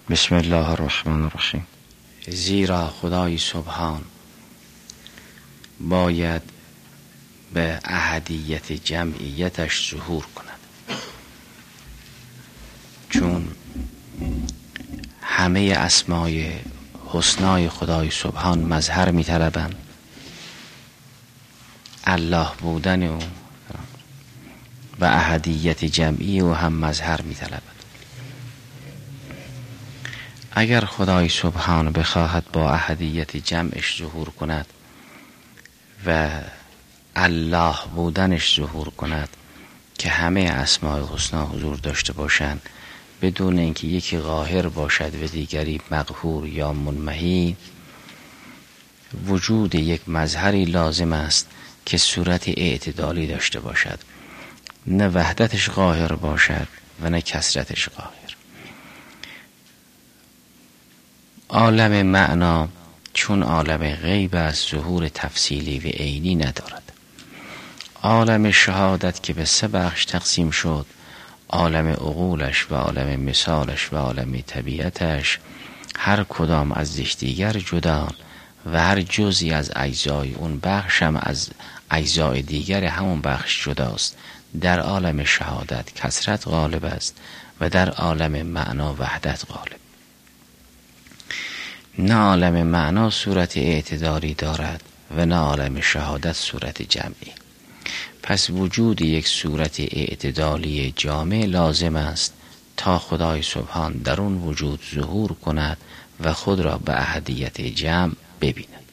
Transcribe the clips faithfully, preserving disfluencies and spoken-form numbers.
بسم الله الرحمن الرحیم. زیرا خدای سبحان باید به احدیت جمعیتش ظهور کند، چون همه اسمای حسنای خدای سبحان مظهر می طلبند، الله بودن او و احدیت جمعی او هم مظهر می طلبند. اگر خدای سبحان بخواهد با احدیت جمعش ظهور کند و الله بودنش ظهور کند که همه اسماء حسنا حضور داشته باشند بدون اینکه یکی قاهر باشد و دیگری مقهور یا منمحی، وجود یک مظهری لازم است که صورت اعتدالی داشته باشد، نه وحدتش قاهر باشد و نه کثرتش قاهر. عالم معنا چون عالم غیب است ظهور تفصیلی و عینی ندارد. عالم شهادت که به سه بخش تقسیم شد، عالم عقولش و عالم مثالش و عالم طبیعتش، هر کدام از یکدیگر جدا و هر جزئی از اجزای اون بخش هم از اجزای دیگر همون بخش جداست. در عالم شهادت کثرت غالب است و در عالم معنا وحدت غالب. نه عالم معنا صورت اعتدالی دارد و نه عالم شهادت صورت جمعی. پس وجود یک صورت اعتدالی جامع لازم است تا خدای سبحان در اون وجود ظهور کند و خود را به احدیت جمع ببیند.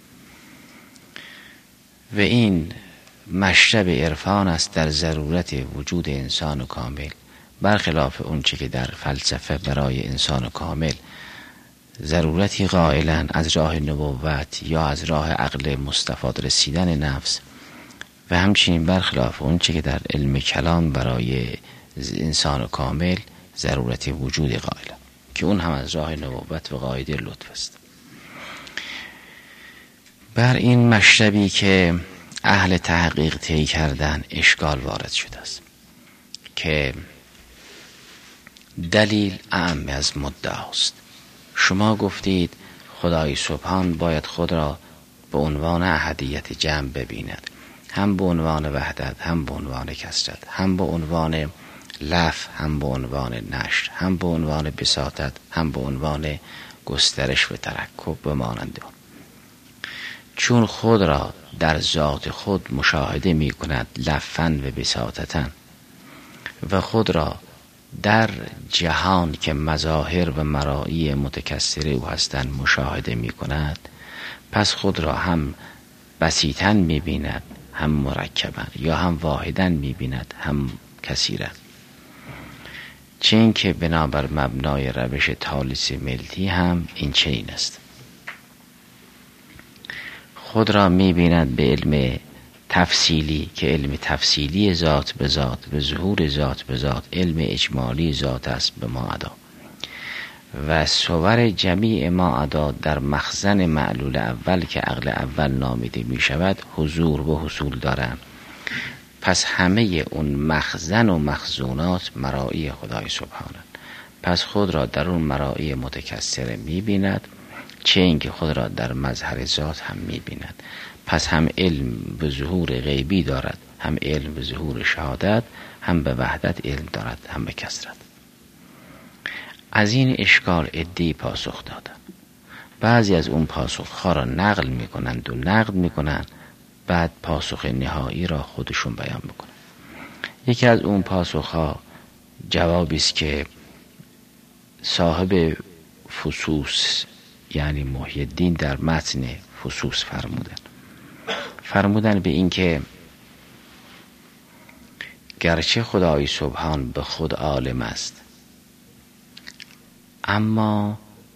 و این مشرب عرفان است در ضرورت وجود انسان کامل، برخلاف اون چه که در فلسفه برای انسان کامل ضرورتی قائلن از راه نبوت یا از راه عقل مستفاد رسیدن نفس، و همچنین برخلاف اون چه که در علم کلام برای انسان کامل ضرورت وجود قائلن که اون هم از راه نبوت و قاعده لطف است. بر این مشربی که اهل تحقیق طی کردن اشکال وارد شده است که دلیل اعم از مدعاست. شما گفتید خدای سبحان باید خود را به عنوان احدیت جمع ببیند، هم به عنوان وحدت، هم به عنوان کثرت، هم به عنوان لف، هم به عنوان نشر، هم به عنوان بساطت، هم به عنوان گسترش و ترکب و مانند آن. چون خود را در ذات خود مشاهده می کند لفن و بساطتن و خود را در جهان که مظاهر و مرایی متکثر او هستند مشاهده می کند، پس خود را هم بسیطن می بیند، هم مرکبن، یا هم واحدن می بیند هم کثیرن. چون که بنابر مبنای روش تالیس ملتی هم این چنین است. خود را می بیند به علم تفصیلی که علم تفصیلی ذات به ذات و ظهور ذات به ذات علم اجمالی ذات است به ما ادا، و صور جمیع ما ادا در مخزن معلول اول که عقل اول نامیده می شود حضور و حصول دارند. پس همه اون مخزن و مخزونات مرایی خدای سبحانند. پس خود را در اون مرایی متکثر می بیند، چه اینکه خود را در مظهر ذات هم می بیند. پس هم علم به ظهور غیبی دارد، هم علم به ظهور شهادت، هم به وحدت علم دارد، هم به کثرت. از این اشکال عده‌ای پاسخ دادن. بعضی از اون پاسخها را نقل می کنند و نقد می کنند، بعد پاسخ نهایی را خودشون بیان میکنند. یکی از اون پاسخها جوابی است که صاحب فصوص یعنی محی الدین در متن فصوص فرمودن فرمودن به این که گرچه خدای سبحان به خود عالم است، اما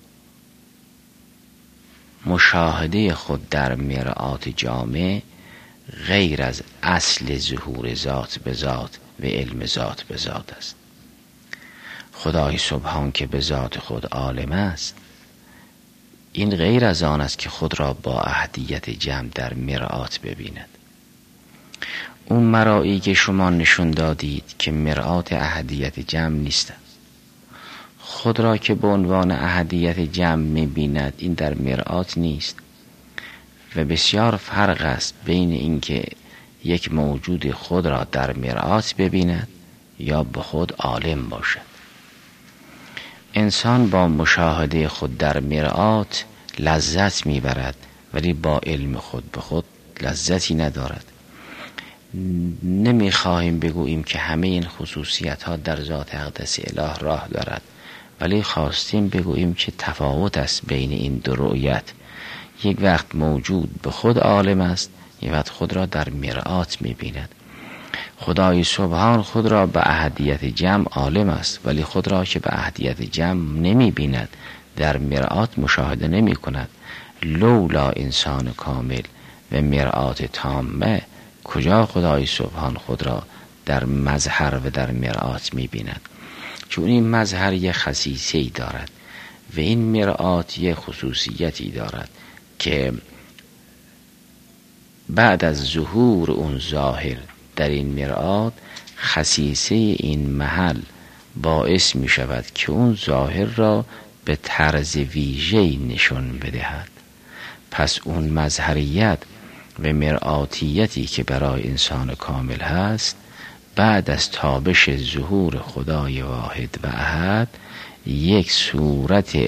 مشاهده خود در مرآت جامع غیر از اصل ظهور ذات به ذات و علم ذات به ذات است. خدای سبحان که به ذات خود عالم است، این غیر از آن است که خود را با احدیت جمع در مرآت ببیند. اون مرایی که شما نشون دادید که مرآت احدیت جمع نیست، خود را که به عنوان احدیت جمع می‌بیند، این در مرآت نیست و بسیار فرق است بین اینکه یک موجود خود را در مرآت ببیند یا به خود عالم باشد. انسان با مشاهده خود در مرآت لذت میبرد، ولی با علم خود به خود لذتی ندارد. نمیخواهیم بگوییم که همه این خصوصیت ها در ذات اقدس اله راه دارد، ولی خواستیم بگوییم که تفاوت است بین این دو رؤیت. یک وقت موجود به خود عالم است، یک وقت خود را در مرآت میبیند. خدای سبحان خود را به احدیت جمع عالم است، ولی خود را که به احدیت جمع نمیبیند، در مرآت مشاهده نمی کند. لولا انسان کامل و مرآت تامه، کجا خدای سبحان خود را در مظهر و در مرآت میبیند؟ چون این مظهر یک خصیصه‌ای دارد و این مرآت یک خصوصیتی دارد که بعد از ظهور اون ظاهر در این مرآت، خصیصه این محل باعث می شود که اون ظاهر را به طرز ویژه‌ای نشون بدهد. پس اون مظهریت و مرآتیتی که برای انسان کامل هست، بعد از تابش ظهور خدای واحد و احد، یک صورت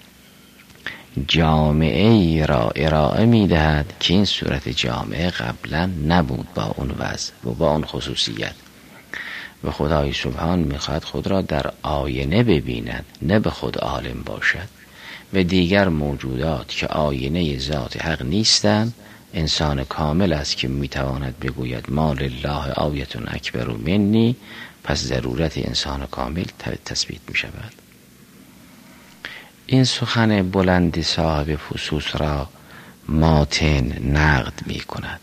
جامعه را ارائه می دهد که این صورت جامعه قبلا نبود با اون وضع و با اون خصوصیت. و خدای سبحان می خواهد خود را در آینه ببیند، نه به خود عالم باشد. و دیگر موجودات که آینه ذات حق نیستند، انسان کامل است که می تواند بگوید ما لله آیتون اکبر منی، پس ضرورت انسان کامل تثبیت می شود. این سخن بلند صاحب فصوص را ماتن نقد می کند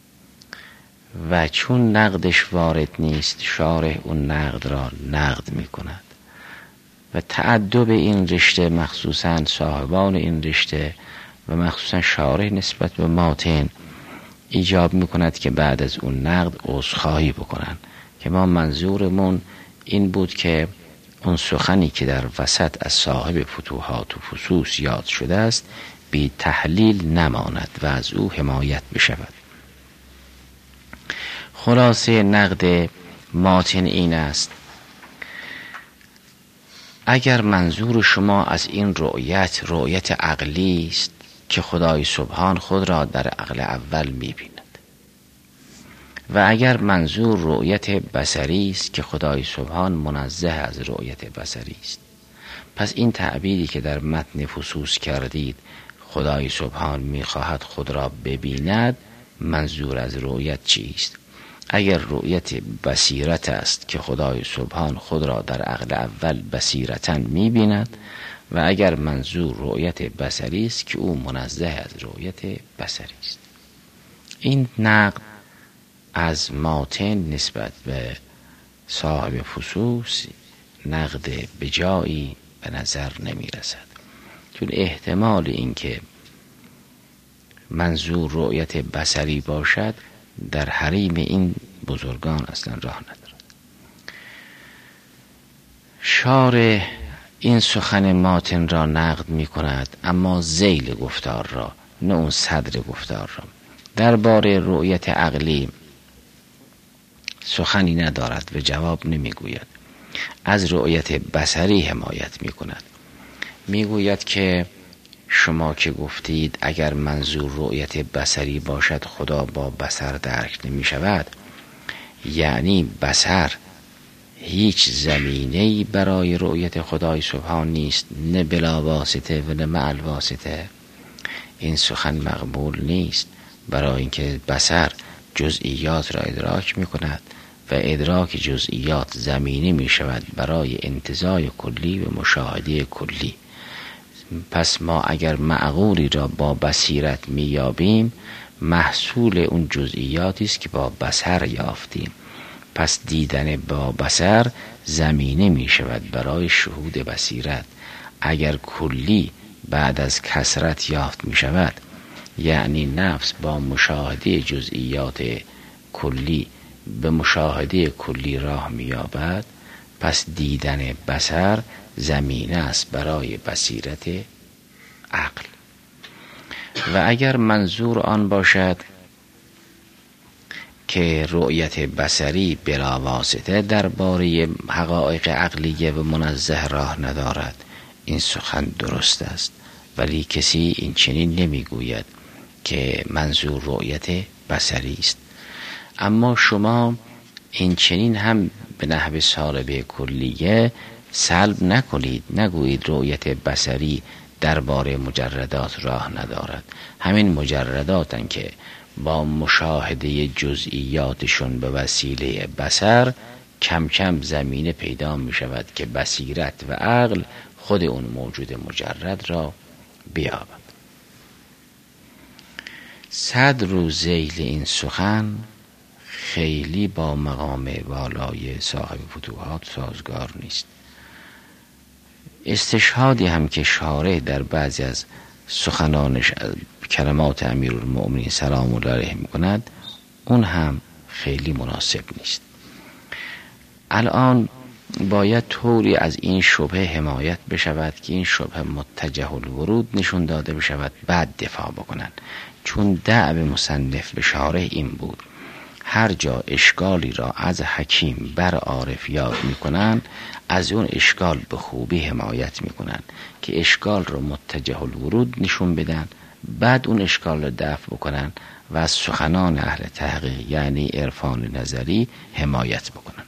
و چون نقدش وارد نیست، شارح اون نقد را نقد می کند و تأدب این رشته، مخصوصا صاحبان این رشته و مخصوصا شارح نسبت به ماتن، ایجاب می کند که بعد از اون نقد عذرخواهی بکنن که ما منظورمون این بود که اون سخنی که در وسط از صاحب فتوحات و فصوص یاد شده است بی تحلیل نماند و از او حمایت بشود. خلاصه نقد ماتن این است: اگر منظور شما از این رؤیت رؤیت عقلی است که خدای سبحان خود را در عقل اول می‌بیند، و اگر منظور رؤیت بصری است که خدای سبحان منزه از رؤیت بصری است، پس این تعبیری که در متن فصوص کردید، خدای سبحان می‌خواهد خود را ببیند، منظور از رؤیت چیست؟ اگر رؤیت بصیرت است که خدای سبحان خود را در عقل اول بصیرتاً می‌بیند، و اگر منظور رؤیت بصری است که او منزه از رؤیت بصری است. این نقد از ماتن نسبت به صاحب فصوص نقد به جایی به نظر نمی رسد، چون احتمال این که منظور رؤیت بصری باشد در حریم این بزرگان اصلا راه ندارد. شارح این سخن ماتن را نقد می کند، اما ذیل گفتار را، نه اون صدر گفتار را. درباره رؤیت عقلی سخنی ندارد و جواب نمی گوید. از رؤیت بصری حمایت می کند. می گوید که شما که گفتید اگر منظور رؤیت بصری باشد خدا با بصر درک نمی شود، یعنی بصر هیچ زمینه‌ای برای رؤیت خدای سبحان نیست، نه بلا واسطه و نه مع الواسطه. این سخن مقبول نیست، برای اینکه بصر جزئیات را ادراک می کند و ادراک جزئیات زمینه می شود برای انتزاع کلی و مشاهده کلی. پس ما اگر معقولی را با بصیرت می یابیم، محصول اون جزئیاتی است که با بصر یافتیم. پس دیدن با بصر زمینه می شود برای شهود بصیرت. اگر کلی بعد از کثرت یافت می شود، یعنی نفس با مشاهده جزئیات کلی به مشاهده کلی راه می یابد، پس دیدن بصر زمینه است برای بصیرت عقل. و اگر منظور آن باشد که رؤیت بصری بلا واسطه درباره حقایق عقلیه و منزه راه ندارد، این سخن درست است، ولی کسی این چنین نمیگوید که منظور رؤیت بصری است. اما شما این چنین هم به نحو سالبه کلیه سلب نکنید، نگویید رؤیت بصری درباره مجردات راه ندارد. همین مجرداتن که با مشاهده جزئیاتشون به وسیله بصر کم کم زمینه پیدا می شود که بصیرت و عقل خود اون موجود مجرد را بیابد. صد رو ذیل این سخن خیلی با مقام والای صاحب فتوحات سازگار نیست. استشهادی هم که شارح در بعضی از سخنانش کلمات امیرالمؤمنین سلام الله علیه می کند، اون هم خیلی مناسب نیست. الان باید طوری از این شبهه حمایت بشود که این شبهه متجه الورود نشون داده بشود، بعد دفاع بکنن. چون دعو مصنف به شارح این بود هر جا اشکالی را از حکیم بر عارف یاد میکنن، از اون اشکال به خوبی حمایت میکنن که اشکال را متجه الورود نشون بدن، بعد اون اشکال را دفع بکنن و از سخنان اهل تحقیق یعنی عرفان نظری حمایت بکنن.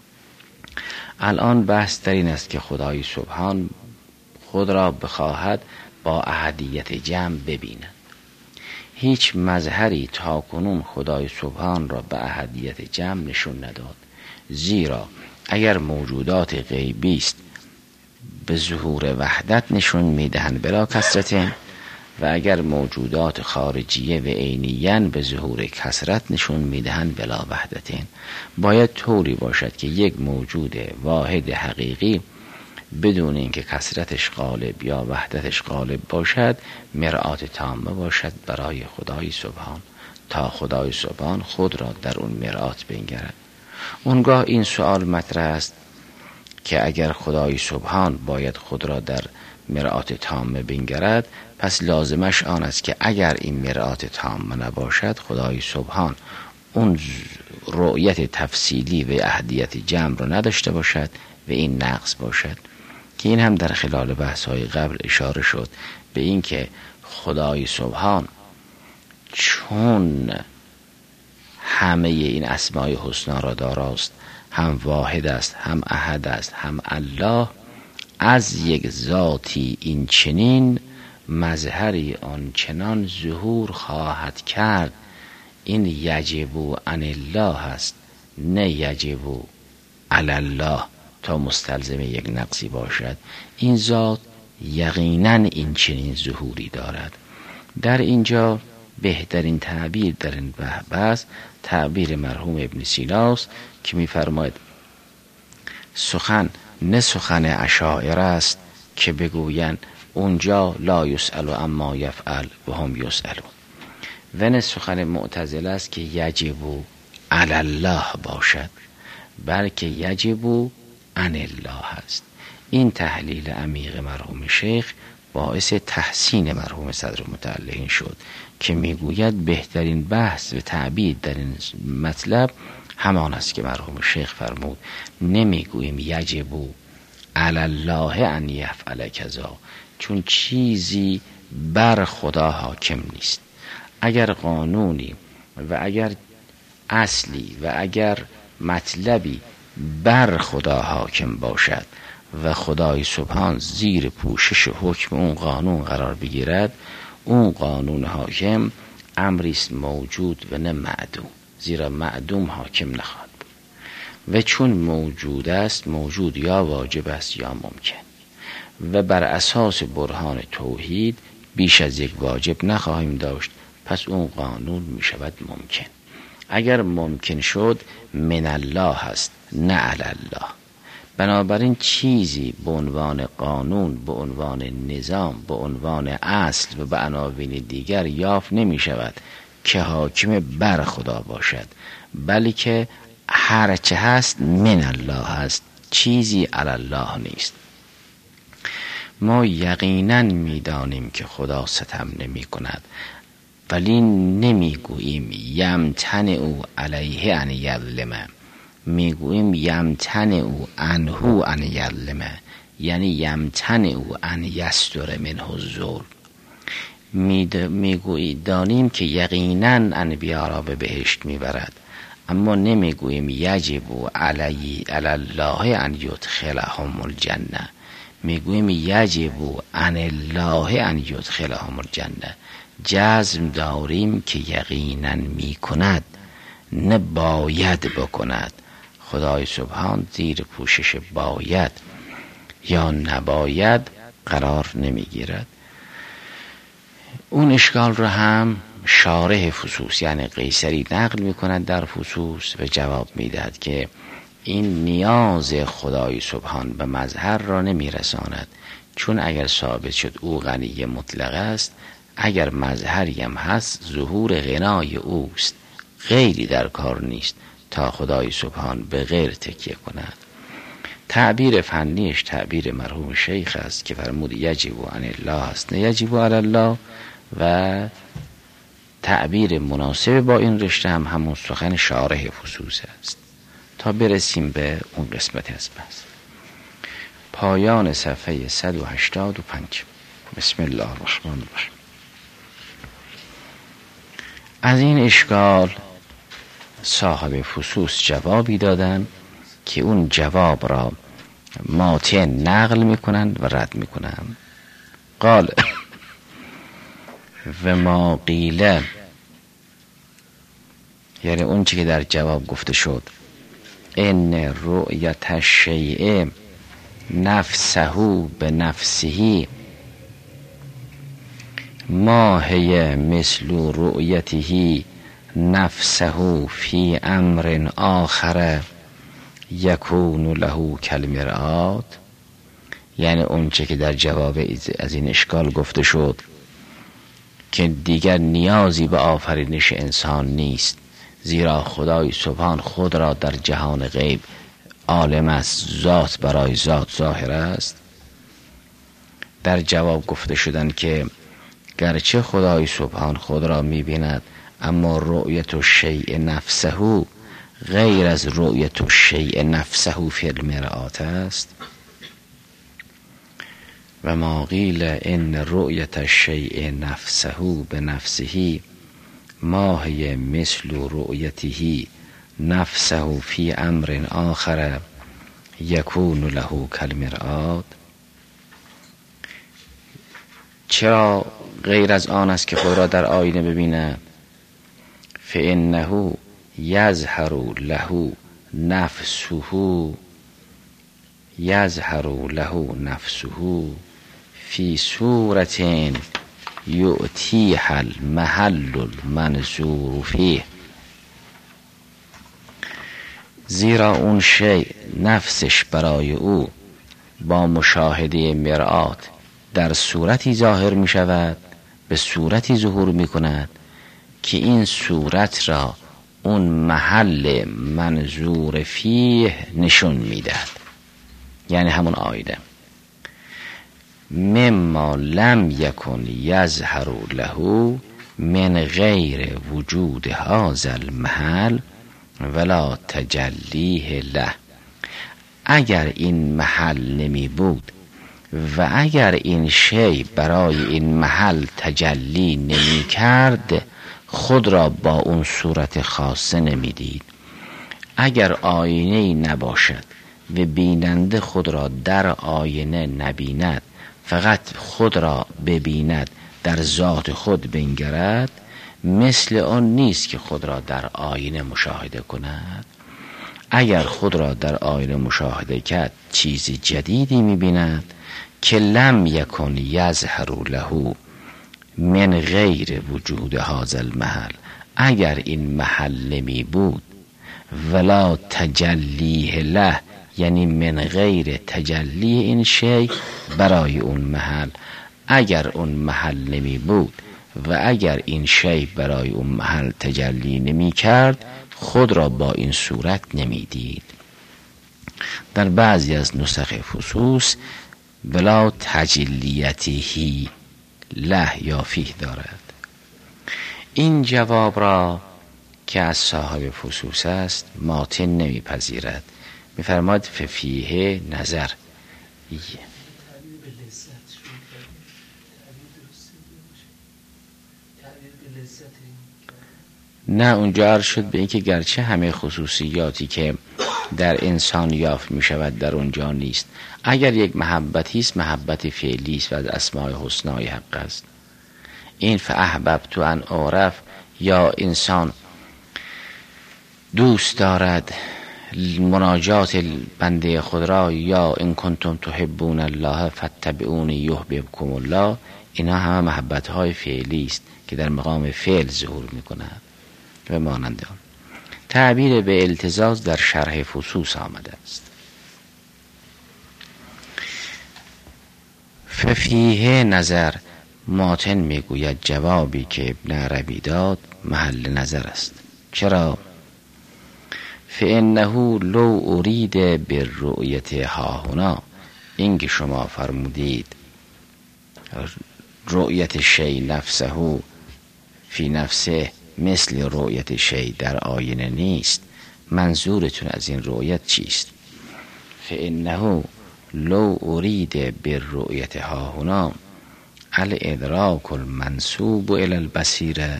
الان بحث در این است که خدای سبحان خود را بخواهد با احدیت جمع ببیند. هیچ مظهری تا کنون خدای سبحان را به احدیت جمع نشون نداد، زیرا اگر موجودات غیبی است به ظهور وحدت نشون میدهند بلا کثرت، و اگر موجودات خارجیه و عینیان به ظهور کثرت نشون میدهند بلا وحدت. باید طوری باشد که یک موجود واحد حقیقی بدون اینکه کثرتش غالب یا وحدتش غالب باشد مرآت تامه باشد برای خدای سبحان، تا خدای سبحان خود را در اون مرآت بنگرد. اونگاه این سوال مطرح است که اگر خدای سبحان باید خود را در مرآت تامه بنگرد، پس لازمش آن است که اگر این مرآت تامه نباشد خدای سبحان اون رؤیت تفصیلی و احدیت جمع را نداشته باشد و این نقص باشد، که این هم در خلال بحث‌های قبل اشاره شد به این که خدای سبحان چون همه این اسمای حسنا را داراست، هم واحد است، هم احد است، هم الله، از یک ذاتی این چنین مظهری آنچنان ظهور خواهد کرد، این یجب عن الله است نه یجب علی الله تا مستلزم یک نقصی باشد. این ذات یقینا این چنین ظهوری دارد. در اینجا بهترین تعبیر در این بحث تعبیر مرحوم ابن سیناست که می‌فرماید سخن نه سخن اشاعره است که بگویند اونجا لا یسأل اما یفعل و هم یسألون، و نه سخن معتزله است که یجب علی الله باشد، بلکه یجب عن الله است. این تحلیل عمیق مرحوم شیخ باعث تحسین مرحوم صدر متعلقین شد که میگوید بهترین بحث و تعبیر در این مطلب همان است که مرحوم شیخ فرمود. نمیگوییم یجب علی الله ان یفعل کذا، چون چیزی بر خدا حاکم نیست. اگر قانونی و اگر اصلی و اگر مطلبی بر خدا حاکم باشد و خدای سبحان زیر پوشش حکم اون قانون قرار بگیرد، اون قانون حاکم امریست موجود و نه معدوم، زیرا معدوم حاکم نخواهد بود. و چون موجود است، موجود یا واجب است یا ممکن، و بر اساس برهان توحید بیش از یک واجب نخواهیم داشت، پس اون قانون می شود ممکن. اگر ممکن شد من الله است نه علی الله. بنابراین چیزی به عنوان قانون، به عنوان نظام، به عنوان اصل و به عناوین دیگر یافت نمی شود که حاکم بر خدا باشد، بلکه هرچه هست من الله هست، چیزی علی الله نیست. ما یقینا میدانیم که خدا ستم نمی کند، ولی نمیگوییم یمتن او علیه ان یظلم، میگوییم یمتن او انهو ان یظلم، یعنی یمتن او ان یستر منه الظلم. میگویی دانیم که یقینا انبیا را به بهشت میبرد، اما نمیگوییم یجب علی علی الله ان یدخلهم الجنه، میگوییم یجب عن الله ان یدخلهم الجنه. جزم داریم که یقینا میکند، نه باید بکند. خدای سبحان زیر پوشش باید یا نباید قرار نمیگیرد. اون اشکال رو هم شارح فصوص یعنی قیصری نقل میکند در فصوص و جواب میدهد که این نیاز خدای سبحان به مظهر را نمیرساند، چون اگر ثابت شد او غنی مطلق است، اگر مظهری هم هست ظهور غنای اوست، غیری در کار نیست تا خدای سبحان به غیر تکیه کند. تعبیر فنیش تعبیر مرحوم شیخ است که فرمود یجب عن الله است نه یجب علی الله، و تعبیر مناسب با این رشته هم همون سخن شارح فصوص است. تا برسیم به اون قسمت از بحث. پایان صفحه صد و هشتاد و پنج. بسم الله الرحمن الرحیم. از این اشکال صاحب فصوص جوابی دادن که اون جواب را ماتن نقل میکنند و رد میکنند. قال و ما قیل، یعنی اون چی که در جواب گفته شد، ان رؤیت الشیء نفسه به نفسه ما هی مثل رؤیته نفسه فی امر آخر یکون له کالمرآت. یعنی اون چی که در جواب از این اشکال گفته شد که دیگر نیازی به آفرینش انسان نیست، زیرا خدای سبحان خود را در جهان غیب عالم است، ذات برای ذات ظاهر است. در جواب گفته شدن که گرچه خدای سبحان خود را می‌بیند، اما رؤیت الشیء نفسه غیر از رؤیت الشیء نفسه فی المرآت است. و ما قیل ان رؤیت الشیء نفسه به نفسه ما هی مثل رؤیته نفسه فی امر آخر یکون له کالمرآت. چرا غیر از آن است که خود را در آینه ببیند؟ فانه یظهر له نفسه یظهر له نفسه فی صورت یؤتیها المحل المنظور فیه. زیرا اون شی نفسش برای او با مشاهده مرآت در صورتی ظاهر می شود، به صورتی ظهور می کند که این صورت را اون محل منظور فیه نشون می دهد، یعنی همون آینه. مما لم یکن یظهر له من غیر وجود هذا المحل ولا تجلیه له. اگر این محل نمی بود و اگر این شی برای این محل تجلی نمی کرد، خود را با اون صورت خاصه نمی دید. اگر آینه نباشد و بیننده خود را در آینه نبیند، فقط خود را ببیند، در ذات خود بنگرد، مثل آن نیست که خود را در آینه مشاهده کند. اگر خود را در آینه مشاهده کرد، چیز جدیدی می‌بیند که لم یکن یظهر له من غیر وجود هذا المحل. اگر این محل نمی بود ولا تجلیه له، یعنی من غیر تجلی این شی برای اون محل. اگر اون محل نمی بود و اگر این شی برای اون محل تجلی نمی کرد، خود را با این صورت نمی دید. در بعضی از نسخ فصوص بلا تجلیته له یا فیه دارد. این جواب را که از صاحب فصوص است ماتن نمیپذیرد، میفرماد ففیه نظر. نه اونجا عرض شد به اینکه گرچه همه خصوصیاتی که در انسان یافت می شود در اونجا نیست. اگر یک محبتی است محبت فعلی است و از اسماء حسنای حق است. این فاحببت ان اعرف، یا انسان دوست دارد مناجات بنده خود را، یا ان کنتم تحبون الله فاتبعونی یحببکم الله، اینا همه محبت های فعلی است که در مقام فعل ظهور می کند و مانند آن. تعبیر به التزاز در شرح فصوص آمده است. ففیه نظر، ماتن میگوید جوابی که ابن عربی داد محل نظر است. چرا؟ فانه لو ارید بالرؤیت ها هنا، این که شما فرمودید رؤیت شی نفسه فی نفسه مثل رؤیت شی در آینه نیست، منظورتون از این رؤیت چیست؟ فانه لو ارید بالرؤیت ها هنا الادراک المنسوب الى البصیره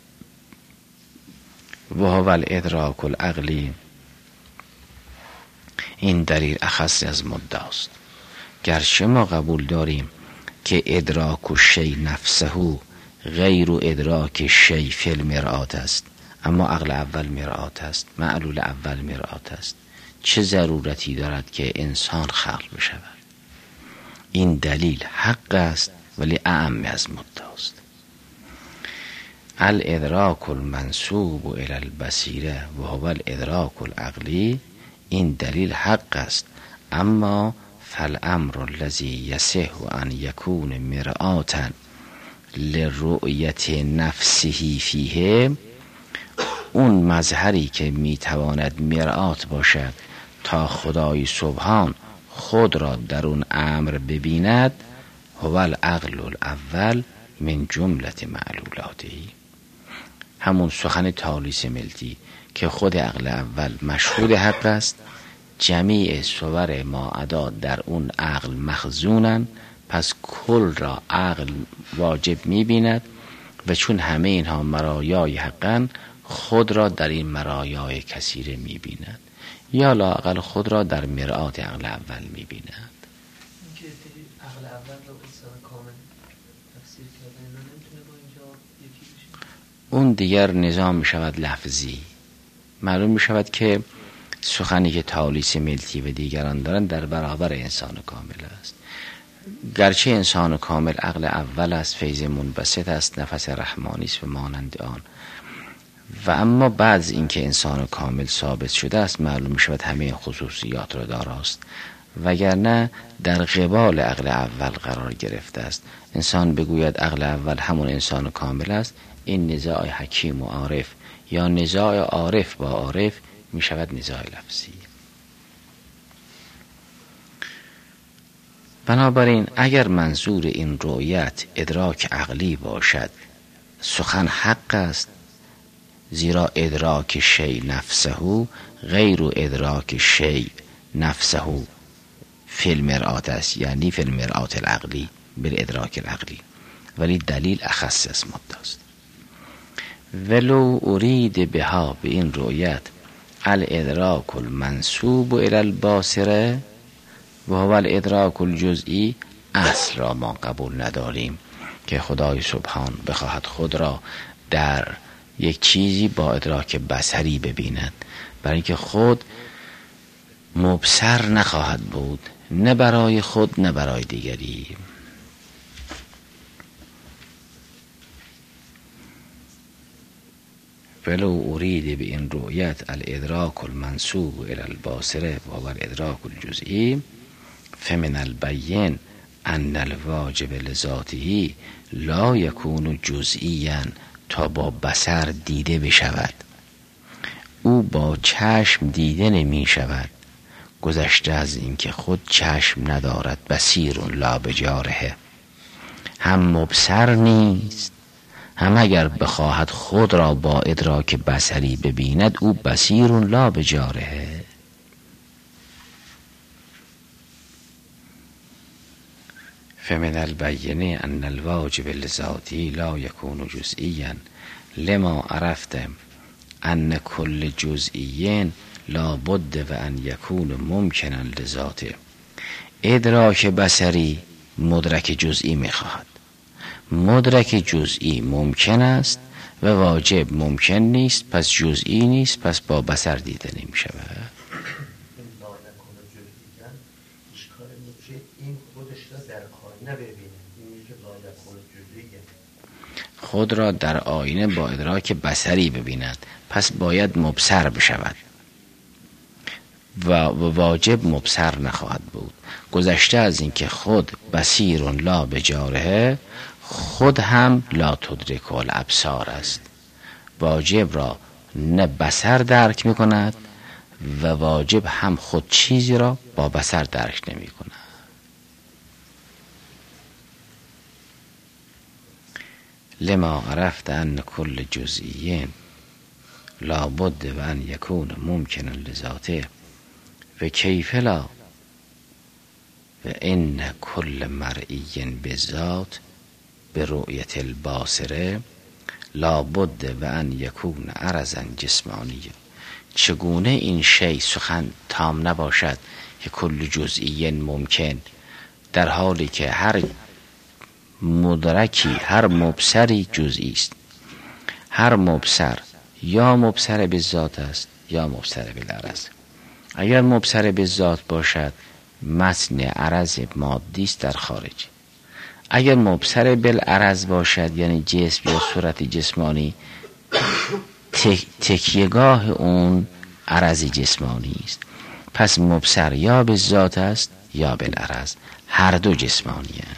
و هو الادراک العقلی، این دلیل اخص از مدعاست. گرچه ما قبول داریم که ادراک الشی نفسه غیر ادراک شی فی المرآت است، اما عقل اول مرآت است، معلول اول مرآت است. چه ضرورتی دارد که انسان خلق بشود؟ این دلیل حق است ولی اعم از مدعاست. الادراک المنسوب الی البصیره و هو الادراک العقلی، این دلیل حق است، اما فالامر الذی یصح ان یکون مرآتا لرؤیت نفسه فیه، اون مظهری که میتواند مرآت باشد تا خدای سبحان خود را در اون امر ببیند، هو العقل الاول من جملت معلولاته، همون سخن تالیس ملتی که خود عقل اول مشهود حق است، جمیع صور ما ادا در اون عقل مخزونن، پس کل را عقل واجب میبیند و چون همه اینها مرایای حقن خود را در این مرایای کثیره میبیند، یا لااقل خود را در مرآت عقل اول میبیند. عقل اول رو انسان کامل تفسیر کردن نمیتونه با اینجا یکی بشه. اون دیگر نظام میشود لفظی، معلوم میشود که سخنی که تالیس ملتی و دیگران دارن در برابر انسان کامل است. گرچه انسان کامل عقل اول است، فیض منبسط است، نفس رحمانی است و مانند آن، و اما بعد از اینکه انسان کامل ثابت شده است معلوم می شود همه خصوصیات را داراست، وگرنه در قبال عقل اول قرار گرفته است. انسان بگوید عقل اول همون انسان کامل است، این نزاع حکیم و عارف یا نزاع عارف با عارف می شود نزاع لفظی. بنابراین اگر منظور این رؤیت ادراک عقلی باشد سخن حق است، زیرا ادراک شی نفسه غیر ادراک شی نفسه فی المرآت است، یعنی فی المرآت العقلی بالادراک العقلی، ولی دلیل اخص از مدعاست. ولو ارید بها، به این رؤیت، الادراک المنسوب الی الباصره و هو الادراک الجزئی، اصل را ما قبول نداریم که خدای سبحان بخواهد خود را در یک چیزی با ادراک بصری ببیند، برای اینکه خود مبصر نخواهد بود، نه برای خود نه برای دیگری. ولو ارید به این رؤیت الادراک المنسوب الی الباصره و هو الادراک الجزئی فمن البین ان الواجب لذاته لا یکون جزئیا، تا با بصر دیده بشود. او با چشم دیده نمی شود، گذشته از این که خود چشم ندارد بصیر لا بجاره، هم مبصر نیست، هم اگر بخواهد خود را با ادراک بصری ببیند او بصیر لا بجاره. فمن البینه ان الواجب لذاتی لا یکون جزئیا لما عرفت ان کل جزئی لا بد و ان یکون ممکنا لذاته. ادراک بصری مدرک جزئی میخواهد، مدرک جزئی ممکن است و واجب ممکن نیست، پس جزئی نیست، پس با بصر دیده نمی شود. خود را در آینه با ادراک بصری ببیند، پس باید مبصر بشود و واجب مبصر نخواهد بود. گذشته از این که خود بصیر لا بجاره، خود هم لا تدرک الابصار است. واجب را نه بصر درک می کند و واجب هم خود چیزی را با بصر درک نمی کند. لما عرفت ان کل جزئی لا بد و ان یکون ممکنا لذاته و کیف لا و ان کل مرئی بذات به رؤیت الباصره لا بد و ان یکون عرضا جسمانیه. چگونه این شی سخن تام نباشد که کل جزئی ممکن، در حالی که هر مدرکی، هر مبصری جزئی است. هر مبصر یا مبصر به ذات است یا مبصر بالعرض. اگر مبصر به ذات باشد متن عرض مادی است در خارج. اگر مبصر بالعرض باشد یعنی جسم یا صورت جسمانی، تک، تکیهگاه اون عرض جسمانی است. پس مبصر یا به ذات است یا بالعرض، هر دو جسمانی است.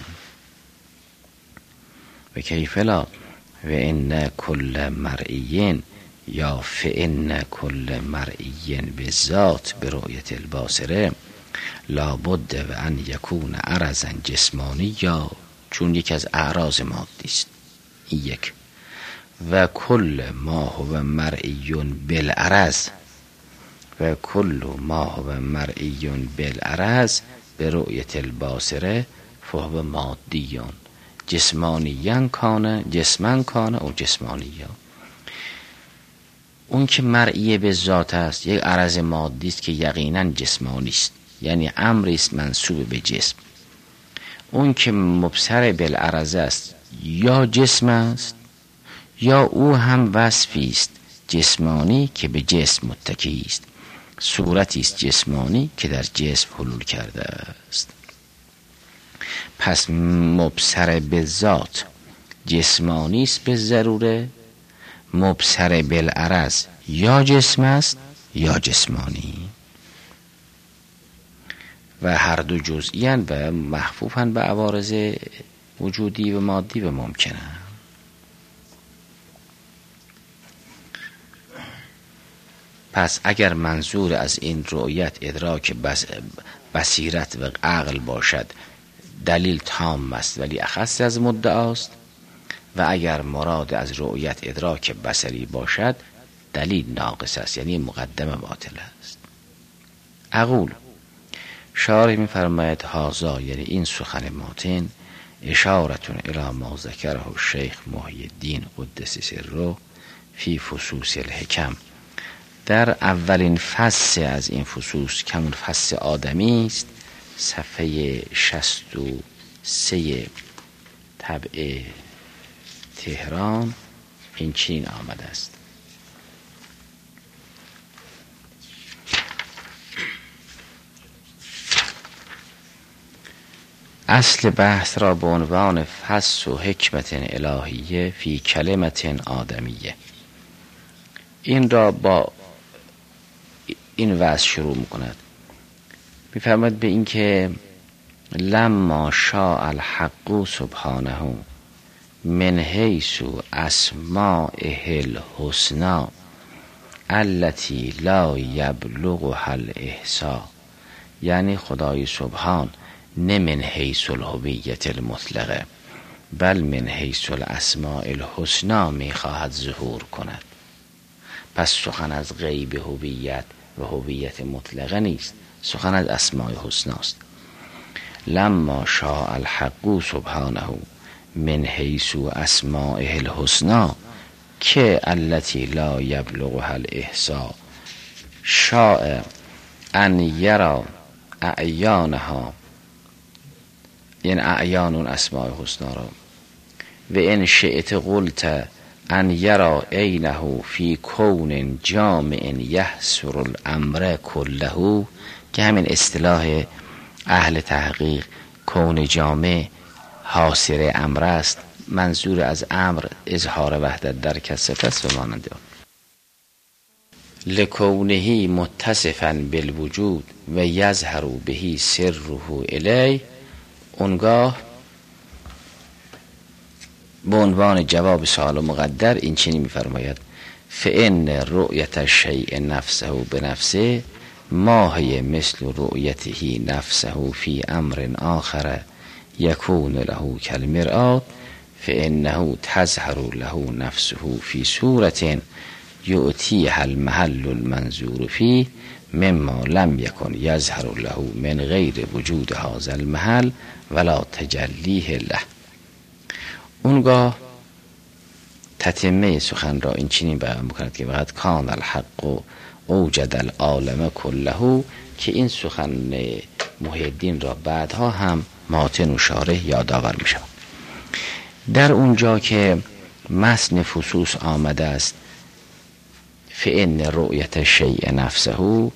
و کیف لا و ان کل مرئی یا فان کل مرئی بذات به رؤیت الباصره لا بد و ان یکون عرضا جسمانی، یا چون یک از اعراض مادی است. یک و کل ما هو مرئی بالعرض و کل ما هو مرئی بالعرض به رؤیت الباصره فهو مادیون جسمانیان کانه جسمن کانه او جسمانیان. اون که مرئی به ذات است یک عرض مادی است که یقینا جسمانی است، یعنی امری است منسوب به جسم. اون که مبصر بالعرض است یا جسم است یا او هم وصفی است جسمانی که به جسم متکی است، صورتی است جسمانی که در جسم حلول کرده است. پس مبصر به ذات جسمانی است به ضروره، مبصر بالعرض یا جسم است یا جسمانی و هر دو جزئی اند و محفوفاً به عوارض وجودی و مادی و ممکنه. پس اگر منظور از این رؤیت ادراک بس بصیرت و عقل باشد دلیل تام است ولی اخص از مدعاست، و اگر مراد از رؤیت ادراک بصری باشد دلیل ناقص است، یعنی مقدمه باطل است. اقول شارح می‌فرماید هازا، یعنی این سخن ماتن، اشارتون الی ما ذکره الشیخ محی الدین قدس سره فی فصوص الحکم، در اولین فصل از این فصوص که همون فصل آدمی است، صفحه شصت و سه طبع تهران، این چین آمده است: اصل بحث را به عنوان فصل و حکمت الهیه فی کلمت آدمیه، این را با این وصف شروع میکند. میفرماید به این که لما شاء الحق سبحانه من حیث اسمائه الحسنی التي لا یبلغها الاحصاء یعنی خدای سبحان نه من حیث الهویت المطلقه بل من حیث الاسماء الحسنا میخواهد ظهور کند. پس سخن از غیب هویت و هویت مطلقه نیست، سخن از اسماء حسناست. لما شاء الحق سبحانه من حیث اسمائه الحسنا که التي لا یبلغها الاحصاء شاء ان یرا اعیانها، یعنی اعیان اون اسماء حسنا را، و ان شئت قلت ان یرا عینه فی کون جامع یحصر الامر کله، که همین اصطلاح اهل تحقیق کون جامع حاصر امر است. منظور از امر اظهار وحدت در کثرت است و مانند آن. لکونه متصفا بالوجود و یظهر به سره الی، اونگاه به عنوان جواب سوال مقدر این چنین می‌فرماید: فإن رؤیت الشیء نفسه بنفسه ما هی مثل رؤیته نفسه فی امر آخر یکون له کالمرآة فإنه تظهر له نفسه فی صورة یؤتیها المحل المنظور فیه مما لم یکن یظهر له من غیر وجود هذا المحل ولا تجلیه له. اونگاه تتمه سخن را این چنین بیان می‌کند که وقد کان الحق اوجد العالم کله، که این سخن محی الدین را بعدها هم ماتن و شارح یادآور می‌شود. در اونجا که متن فصوص آمده است فإن رؤیت الشیء نفسه،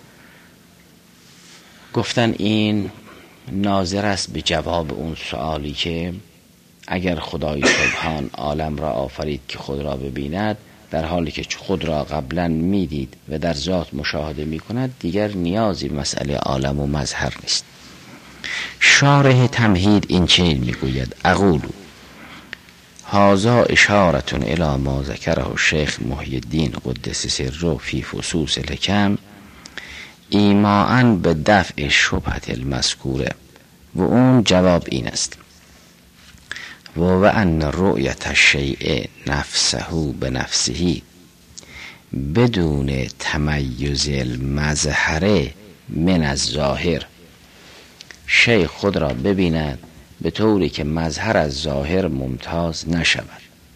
گفتن این ناظر است به جواب اون سوالی که اگر خدای سبحان عالم را آفرید که خود را ببیند، در حالی که خود را قبلا میدید و در ذات مشاهده میکند، دیگر نیازی به مسئله عالم و مظهر نیست. شارح تمهید این چنین میگوید: اقولو هذا اشارة الی ما ذکره الشیخ محی الدین قدس سره فی فصوص الحکم ایماء به دفع شبهة المذکوره، و اون جواب این است: و و ان رؤیت الشیء نفسه بنفسه بدون تمیز المظهر من الظاهر، شیء خود را ببیند به طوری که مظهر از ظاهر ممتاز نشود.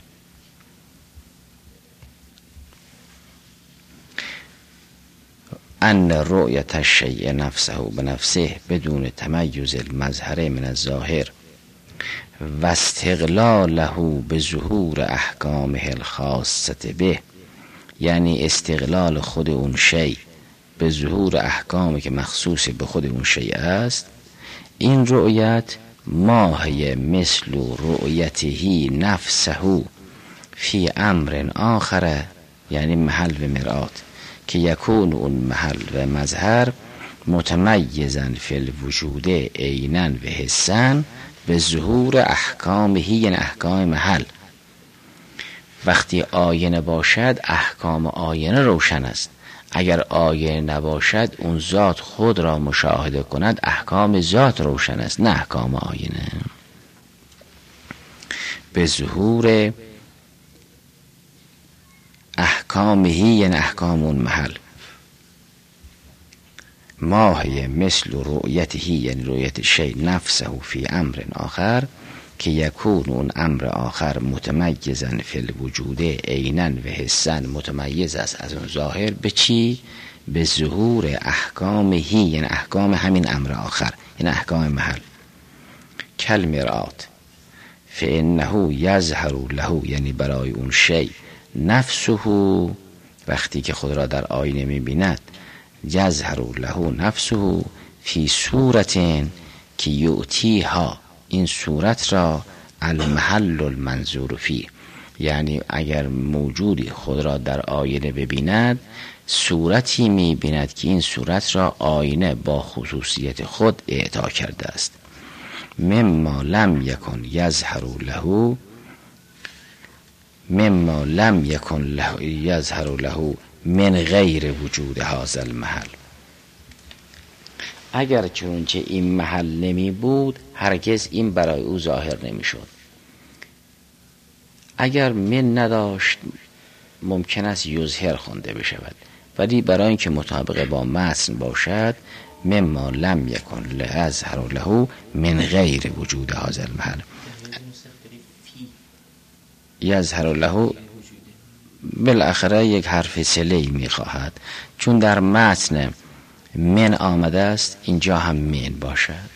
ان رؤیت الشیء نفسه بنفسه بدون تمیز المظهر من الظاهر و استقلاله به ظهور احکامه الخاصه به، یعنی استقلال خود اون شیء به ظهور احکامی که مخصوص به خود اون شیء است. این رؤیت ماهی مثل رؤیته نفسه فی امر آخر، یعنی محل و مرآت، که یکون اون محل و مظهر متمیزن فی الوجود عینا و حسن به ظهور احکامه، یعنی احکام محل. وقتی آینه باشد احکام آینه روشن است، اگر آینه نباشد اون ذات خود را مشاهده کند احکام ذات روشن است، نه احکام آینه. به ظهور احکامه، یعنی احکام اون محل. ماهی مثل رؤیته، یعنی رؤیت شیء نفسه فی امر آخر که یکون اون امر آخر متمیزا فی الوجود عینا و حسن، متمیز است از اون ظاهر به چی؟ به ظهور احکامه، یعنی احکام همین امر آخر، یعنی احکام محل. کالمرآت فانه یظهر له، یعنی برای اون شیء نفسه، وقتی که خود را در آینه می‌بیند، یظهر له نفسه فی صورت که یؤتیها، این صورت را المحل المنظور فیه، یعنی اگر موجودی خود را در آینه ببیند صورتی می‌بیند که این صورت را آینه با خصوصیت خود اعطا کرده است. مما لم یکن یظهر له، مما لم یکن له یظهر له من غیر وجود هذا المحل. اگر چنانچه این محل نمی بود هرگز این برای او ظاهر نمی شد. اگر من نداشت ممکن است یظهر خونده بشود، ولی برای اینکه مطابق با متن باشد مما لم یکن لأظهر له من غیر وجود هذا المحل یظهر له، بالاخره یک حرف صله می خواهد، چون در متن من آمده است اینجا هم من باشد.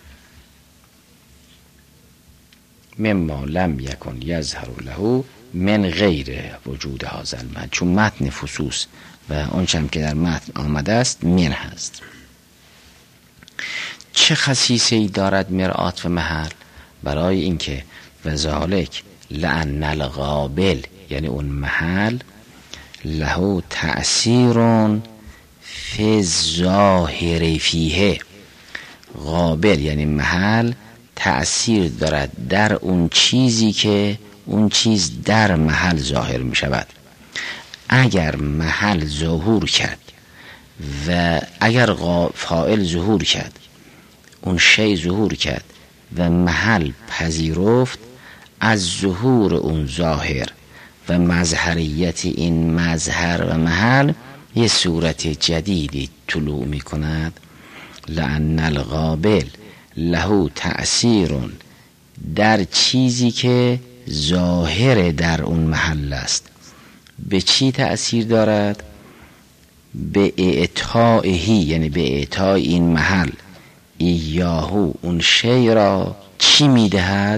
مما لم یکن یظهر له من غیر وجود هذا المحل، چون متن فصوص و اونچه که در متن آمده است من هست. چه خصیصه ای دارد مرآت و محل؟ برای اینکه وذالک لأن القابل، یعنی اون محل، له تأثیر فی الظاهر فیه، قابل یعنی محل تأثیر دارد در اون چیزی که اون چیز در محل ظاهر می شود. اگر محل ظهور کرد و اگر فاعل ظهور کرد، اون شی ظهور کرد و محل پذیرفت، از ظهور اون ظاهر و مظهریت این مظهر و محل یه صورت جدیدی طلوع می کند. لأن القابل له تأثیر در چیزی که ظاهر در اون محل است. به چی تأثیر دارد؟ به اعطائهی، یعنی به اعطای این محل ایاهو، اون شی را چی میدهد؟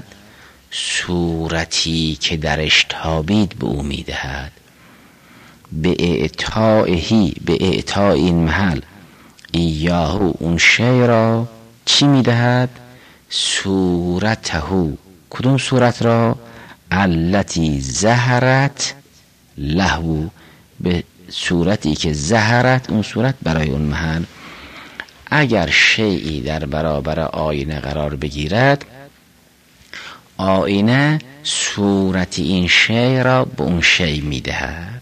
صورتی که درش تابید به او میدهد. به اعطائهی، به اعطای این محل ایاهو، اون شی را چی میدهد؟ صورتهو. کدوم صورت را؟ التی ظهرت له، به صورتی که ظهرت اون صورت برای اون محل. اگر شیئی در برابر آینه قرار بگیرد، آینه صورت این شی را به اون شی میدهد.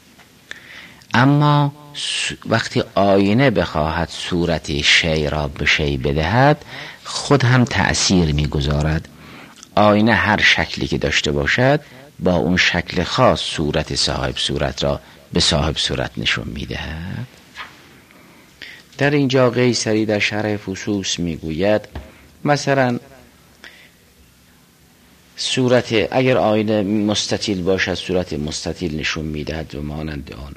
اما وقتی آینه بخواهد صورت شی را به شی بدهد، خود هم تأثیر میگذارد. آینه هر شکلی که داشته باشد با اون شکل خاص صورت صاحب صورت را به صاحب صورت نشون میدهد. در اینجا قیصری در شرح فصوص میگوید مثلا صورت، اگر آینه مستطیل باشد صورت مستطیل نشون میدهد و مانند آن،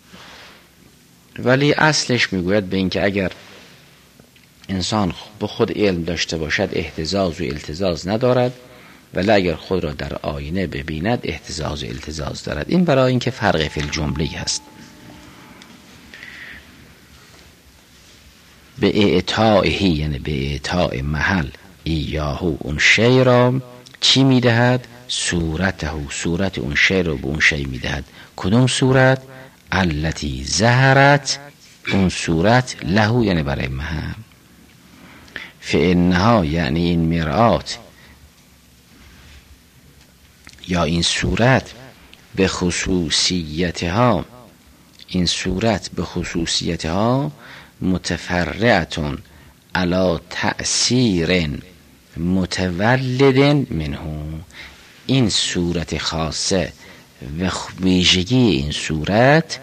ولی اصلش میگوید به اینکه اگر انسان به خود علم داشته باشد اهتزاز و التزاز ندارد، ولی اگر خود را در آینه ببیند اهتزاز و التزاز دارد. این برای اینکه فرق فی الجمله هست. به اعطائهی، یعنی به اعطاء محل ایاهو، اون شی را چی میدهد؟ صورتهو، صورت اون شی را به اون شی میدهد. کدوم صورت؟ التی ظهرت، اون صورت له، یعنی برای محل. فانها، یعنی این مرآت یا این صورت، به خصوصیتها، این صورت به خصوصیتها متفرعتون علی تأثیر متولد منه، این صورت خاصه و ویژگی این صورت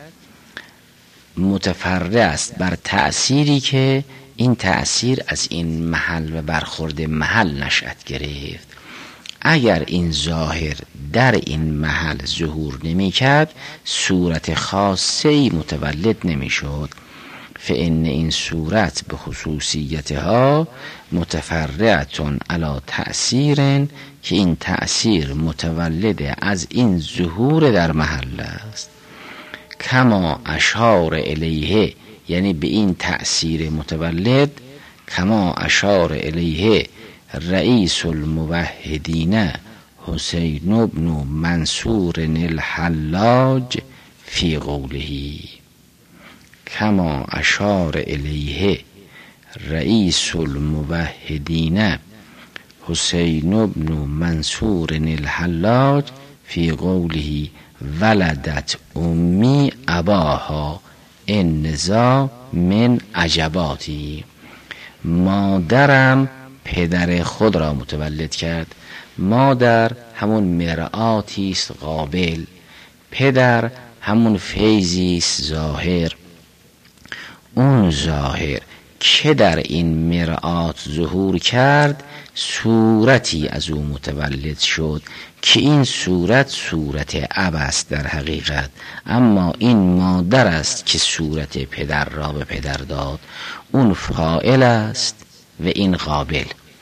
متفرع است بر تأثیری که این تأثیر از این محل و برخورد محل نشأت گرفت. اگر این ظاهر در این محل ظهور نمی کرد صورت خاصی متولد نمی شد. فإن این صورت به خصوصیتها متفرعتون علی تأثیر، که این تأثیر متولد از این ظهور در محل است. کما اشار الیه، یعنی به این تأثیر متولد، کما اشار الیه رئیس الموحدین حسین بن منصور الحلاج فی قوله، کما اشار الیه رئیس الموحدین حسین بن منصور الحلاج فی قوله ولدت امی اباها النزاع من عجباتی. مادرم پدر خود را متولد کرد. مادر همون مرآتی است قابل، پدر همون فیضی است ظاهر. اون ظاهر که در این مرآت ظهور کرد، صورتی از او متولد شد که این صورت صورت اب است در حقیقت، اما این مادر است که صورت پدر را به پدر داد. اون فاعل است و این قابل.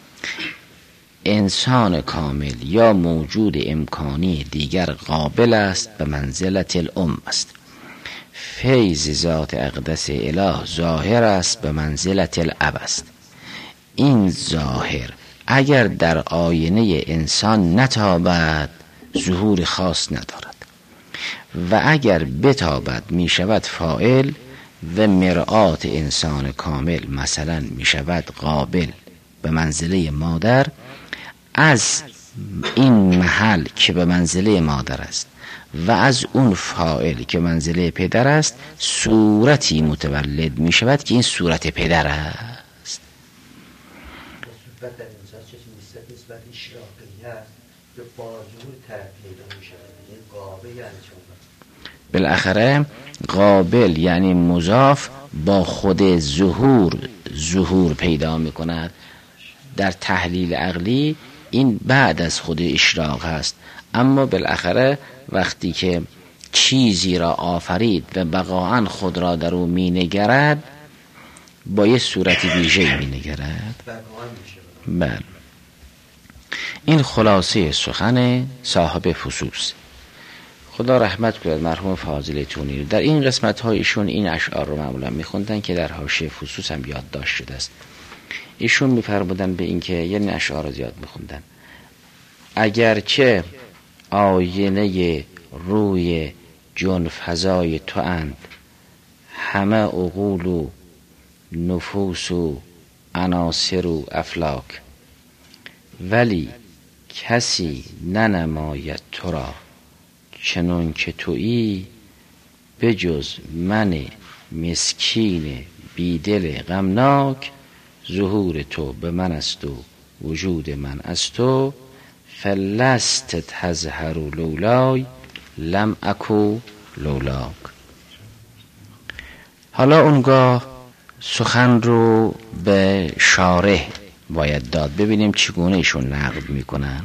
انسان کامل یا موجود امکانی دیگر قابل است، به منزلت الام است. فیض ذات اقدس اله ظاهر است، به منزلت الاب است. این ظاهر اگر در آینه انسان نتابد ظهور خاص ندارد و اگر بتابد می شود فاعل و مرآت انسان کامل مثلا می شود قابل به منزله مادر. از این محل که به منزله مادر است و از اون فاعل که منزله پدر است صورتی متولد می شود که این صورت پدر است. صورت در انسان چه نسبت اشراقیه است یا با ظهور طرف پیدا می شود؟ یعنی قابل یعنی چون بالاخره قابل یعنی مضاف با خود ظهور ظهور پیدا می کند. در تحلیل عقلی این بعد از خود اشراق هست، اما بالاخره وقتی که چیزی را آفرید و بقاعا خود را در او می نگرد با یه صورت ویژه‌ای می نگرد. بله، این خلاصه سخن صاحب فصوص. خدا رحمت کنه مرحوم فاضل تونی. در این قسمت ها ایشون این اشعار رو معمولا می خوندن که در حاشیه فصوص هم یادداشت شده است. ایشون می فرمودن به این که یعنی اشعار زیاد می خوندن، اگرچه آینه روی جن فضای تو اند، همه عقول و نفوس و عناصر و افلاک، ولی کسی ننماید تو را چنون که تویی، بجز من مسکین بیدل غمناک. ظهور تو به من است و وجود من از تو، فلست تظهر لولای لم اکو لولاک. حالا اونگاه سخن رو به شارح باید داد، ببینیم چگونه ایشون نقد میکنن.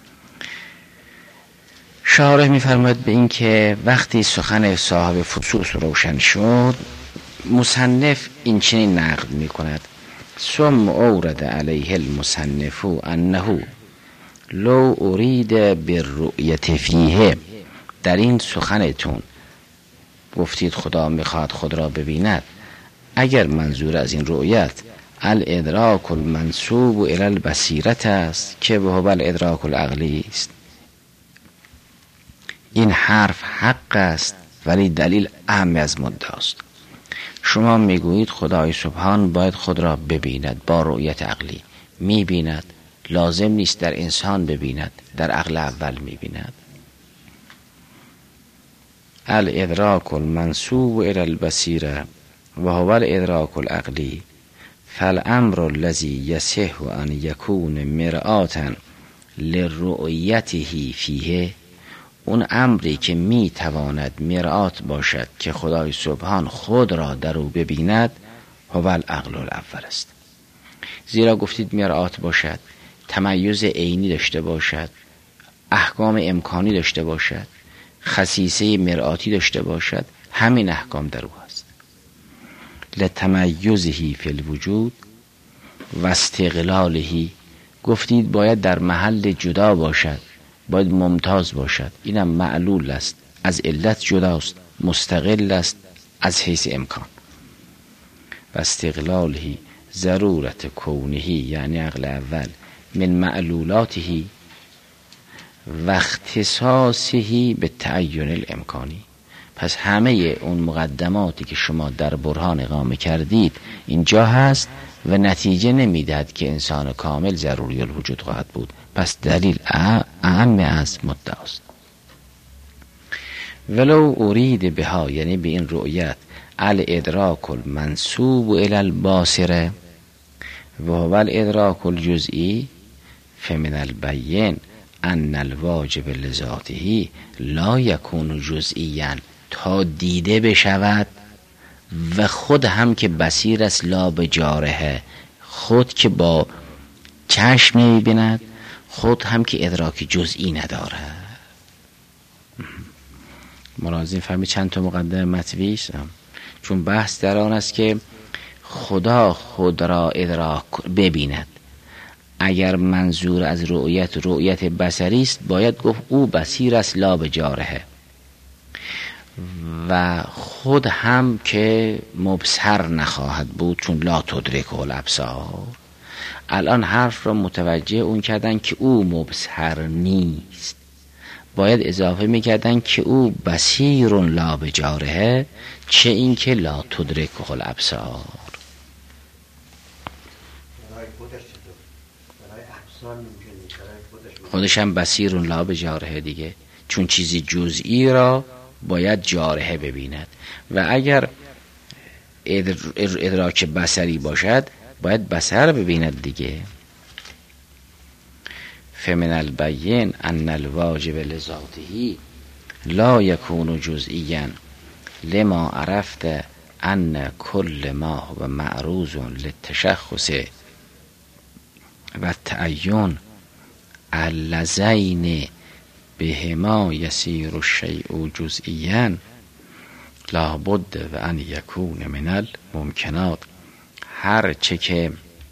شارح میفرماید به این که وقتی سخن صاحب فصوص روشن شد، مصنف این چنین نقد میکند: ثم اورد علیه المصنف انه لو ارید بالرؤیت فیه. در این سخنتون گفتید خدا میخواد خود را ببیند، اگر منظور از این رؤیت الادراک المنسوب الی البصیرت است که به هو الادراک العقلی است، این حرف حق است ولی دلیل اهم از مدعاست. شما میگویید خدای سبحان باید خود را ببیند با رؤیت عقلی. میبیند، لازم نیست در انسان ببیند، در عقل اول میبیند. الادراک المنسوب الی البصیره و هو الادراک العقلی، فالامر الذی یصح ان یکون مرآتا لرؤیته فیه. اون امری که می تواند مرآت باشد که خدای سبحان خود را در او ببیند، هو العقل الاول است. زیرا گفتید مرآت باشد، تمیز عینی داشته باشد، احکام امکانی داشته باشد، خصیصه مرآتی داشته باشد، همین احکام در او هست. لتمیزه فی الوجود و استقلاله. گفتید باید در محل جدا باشد، باید ممتاز باشد، اینم معلول است، از علت جداست، مستقل است از حیث امکان. و استقلاله ضرورت کونه، یعنی عقل اول، من معلولاته و اختصاصه به تعین الامکانی. پس همه اون مقدماتی که شما در برهان اقامه کردید اینجا هست و نتیجه نمیدهد که انسان کامل ضروری الوجود خواهد بود. پس دلیل اهم از مدعاست. ولو ارید بها، یعنی به این رؤیت، الادراک المنسوب الی الباصره، و هو الادراک الجزئی فمن البین ان الواجب لذاته لا یکون جزئیا، تا دیده بشود و خود هم که بصیر است لا بجارحه، خود که با چشم می‌بیند، خود هم که ادراک جزئی نداره. ملاحظه فهمی چند تا مقدمه مطوی است، چون بحث در آن است که خدا خود را ادراک ببیند. اگر منظور از رؤیت رؤیت بصری است باید گفت او بصیر است لا بجارحه، و خود هم که مبصر نخواهد بود چون لا تدرکه الابصار. الان حرف را متوجه اون کردن که او مبصر نیست، باید اضافه میکردن که او بصیر لا بجارحه، چه این که لا تدرکه الابصار. خودش هم بصیر لا بجارحه دیگه، چون چیزی جزئی را باید جارحه ببیند، و اگر ادراک بصری باشد باید بصر ببیند دیگه. فمن البین ان الواجب لذاته لا یکون جزئیا لما عرفت ان کل ما هو معروض للتشخص و التعین اللذین بهما یسیر الشیء جزئیا لا بد و ان یکون من الممکنات. هر چه که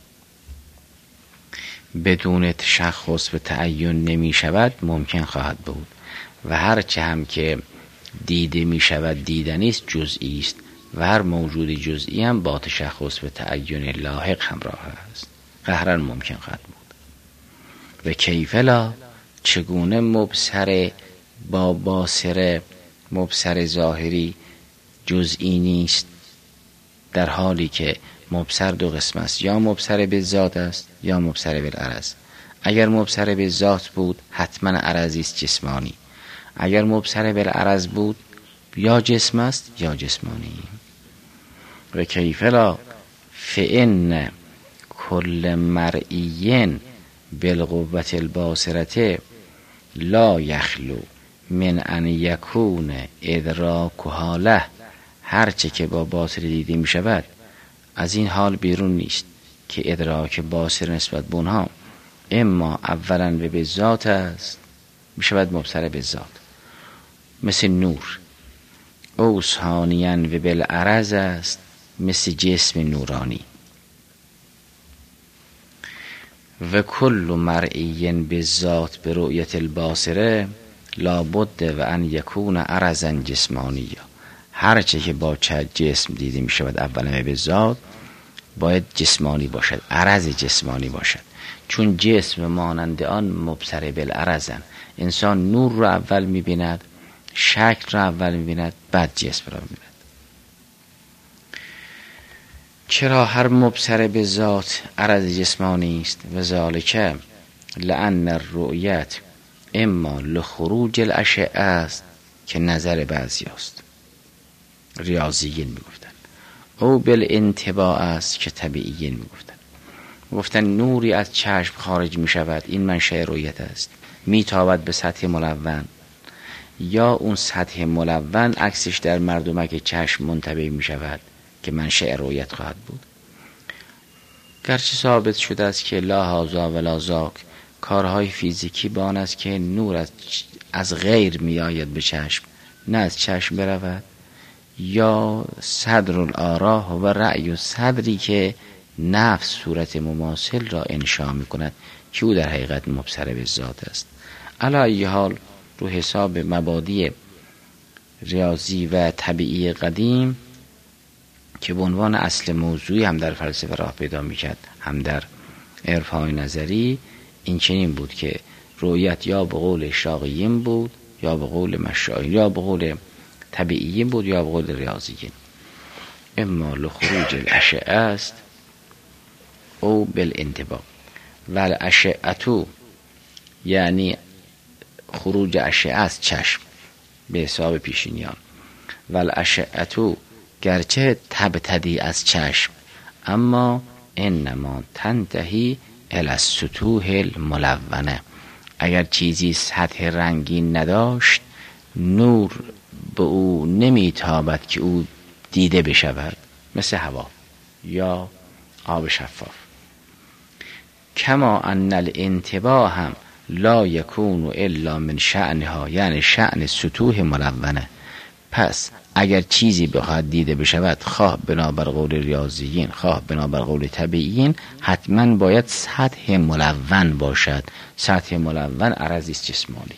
بدون تشخص و تعین نمی شود ممکن خواهد بود، و هر چه هم که دیده می شود دیدنی است جزئی است، و هر موجود جزئی هم با تشخص و تعین لاحق همراه است، قهرا ممکن خواهد بود. و کیف لا، چگونه مبصر با باصر مبصر ظاهری جزئی نیست، در حالی که مبصر دو قسم است، یا مبصر به ذات است یا مبصر به العرض. اگر مبصر به ذات بود حتما عرضی است جسمانی، اگر مبصر به العرض بود یا جسم است یا جسمانی. و کیف لا فإن کل مرئی بالقوة الباصرة لا یخلو من ان یکون ادراکها له. هرچه که با باصر دیده می شود از این حال بیرون نیست که ادراک باصر نسبت به اونها اما اولا به به ذات است، می شود مبصر به ذات مثل نور، او ثانیاً و بالعرض است مثل جسم نورانی. و کل مرئی بالذات به رؤیت الباصره لابد و ان یکون عرضا جسمانیا. هرچه که با جسم دیده می شود اولا به ذات باید جسمانی باشد، عرض جسمانی باشد، چون جسم مانند آن مبصر بالعرضن. انسان نور رو اول می بیند، شکل رو اول می بیند، بعد جسم رو می بیند. چرا هر مبصر به ذات عرض جسمانی است؟ و ذالک لأن الرؤیت اما لخروج الاشعه است که نظر بعضی است، ریاضیین میگفتن، او بالانطباع است که طبیعیین میگفتن. گفتن نوری از چشم خارج میشود، این منشأ رؤیت است، میتابد به سطح ملون، یا اون سطح ملون عکسش در مردمک چشم منطبع میشود که منشأ رؤیت خواهد بود. گرچه ثابت شده است که لا هذا ولا ذاک، کارهای فیزیکی با آن است که نور از, از غیر میآید به چشم، نه از چشم برود، یا صدر الآراه و رأی و صدری که نفس صورت مماثل را انشا می کند که او در حقیقت مبصر به ذات است. علی ای حال رو حساب مبادی ریاضی و طبیعی قدیم که به عنوان اصل موضوعی هم در فلسفه راه پیدا میکرد هم در عرفان نظری، این چنین بود که رؤیت یا به قول اشراقیین بود یا به قول مشاهیر یا به قول طبیعیین بود یا به قول ریاضیین. اما لخروج الاشعه است او بالانطباع و الاشعه یعنی خروج اشعه از چشم به حساب پیشینیان، و الاشعه گرچه تبتدی از چشم اما انما تنتهی الی السطوح الملونه. اگر چیزی سطح رنگین نداشت نور به او نمیتابد که او دیده بشود، مثل هوا یا آب شفاف. کما ان الانتباه هم لا یکون الا من شأنها، یعنی شأن سطوح ملونه. پس اگر چیزی بخواهد دیده بشود، خواه بنابر قول ریاضیین خواه بنابر قول طبیعیین، حتما باید سطح ملون باشد. سطح ملون عرضی است جسمانی.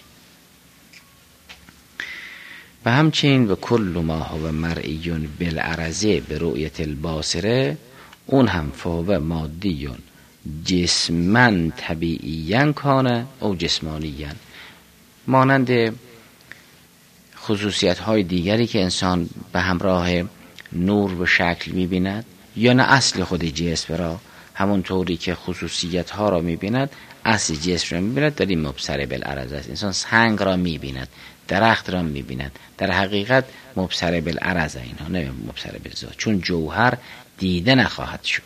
و همچنین و کل ما هو مرئی بالعرضه به رؤیت الباصره، اون هم فهو مادی جسمن طبیعیاً کانه او جسمانیاً، مانند خصوصیت های دیگری که انسان به همراه نور و شکل می‌بیند، یا نه اصل خود جسم را، همون طوری که خصوصیت ها را می‌بیند اصل جسم را می‌بیند. در این مبصر بالعرض است. انسان سنگ را می‌بیند، درخت را می‌بیند، در حقیقت مبصر بالعرض اینها، نه مبصر بالذات، چون جوهر دیده نخواهد شد.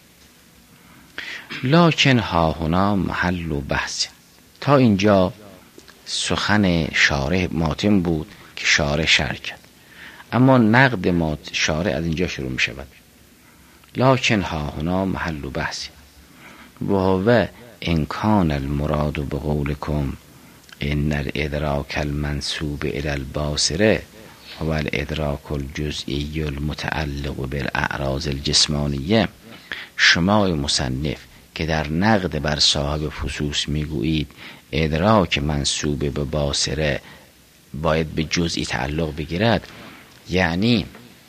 لکن ها هنا محل و بحث. تا اینجا سخن شارح ماتم بود که شارح شرح کرد، اما نقد مات شارح از اینجا شروع می شود. لکن ها هنا محل و بحث و هو ان کان المراد بقولکم ان الادراک المنسوب الی الباصره هو الادراک الجزئی المتعلق بالاعراض الجسمانیه. شما مصنف که در نقد بر صاحب فصوص میگویید ادراک منسوب به باصره باید به جزئی تعلق بگیرد، یعنی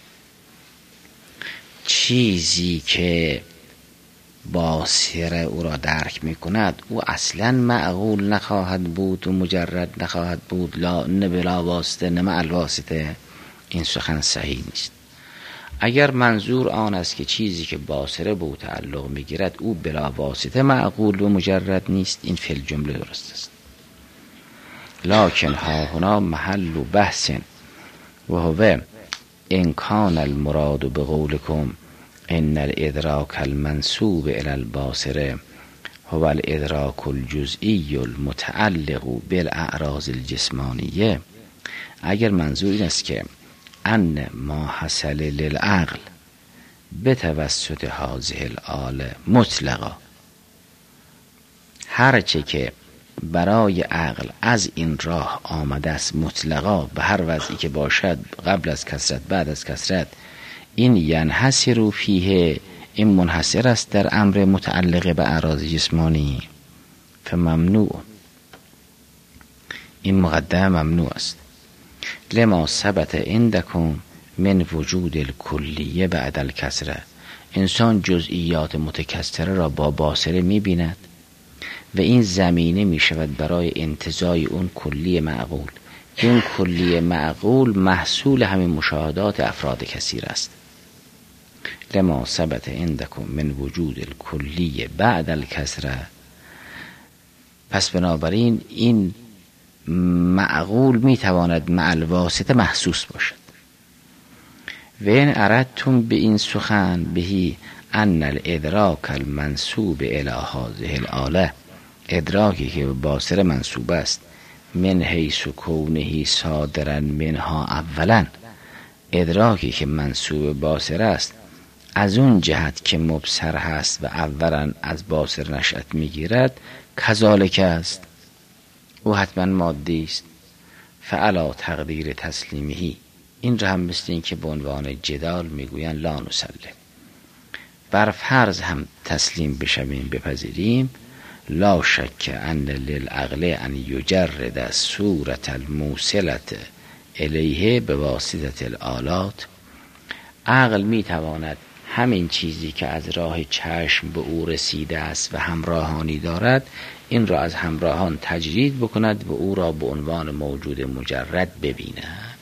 چیزی که باصره او را درک میکند او اصلا معقول نخواهد بود و مجرد نخواهد بود، لا نه بلا واسطه نه مع الواسطه. این سخن صحیح نیست. اگر منظور آن است که چیزی که باصره به او تعلق میگیرد او بلا واسطه معقول و مجرد نیست، این فی الجمله درست است. لکن ها هنا محل و بحث و هو ان کان المراد بقولکم ان الادراک المنسوب الی الباصره هو الادراک الجزئی المتعلق بالاعراض الجسمانیه. اگر منظور این است که ان ما حصل للعقل بتوسط هذه الآله مطلقا، هرچه که برای عقل از این راه آمده است مطلقا به هر وضعی که باشد، قبل از کثرت بعد از کثرت، این ینحصر فیه، این منحصر است در امر متعلق به اعراض جسمانی، فممنوع، این مقدم ممنوع است. لما ثبت عندکم من وجود الکلیه بعد الکثره. انسان جزئیات متکثره را با باصره می‌بیند و این زمینه می‌شود برای انتزاع اون کلی معقول. این کلی معقول محصول همین مشاهدات افراد کثیر است. لما ثبت عندکم من وجود الکلیه بعد الکثره. پس بنابراین این معقول میتواند مع الواسطه محسوس باشد. و این اردتم به این سخن بهی ان الادراک المنسوب الی هذه الآله، ادراکی که به باصره منسوب است، من حیث کونه صادرا منها اولا، ادراکی که منسوب باصره است از اون جهت که مبصر هست و اولا از باصر نشأت میگیرد، کذالک است، او حتما مادی است. فعلا تقدیر تسلیمهی، این را هم مثل این که به عنوان جدال میگویند لا نسلم، بر فرض هم تسلیم بشویم بپذیریم. لا شک ان للعقل ان یجرد صورت الموصلت الیه به واسطه الآلات. عقل میتواند همین چیزی که از راه چشم به او رسیده است و همراهانی دارد، این را از همراهان تجرید بکند و او را به عنوان موجود مجرد ببیند.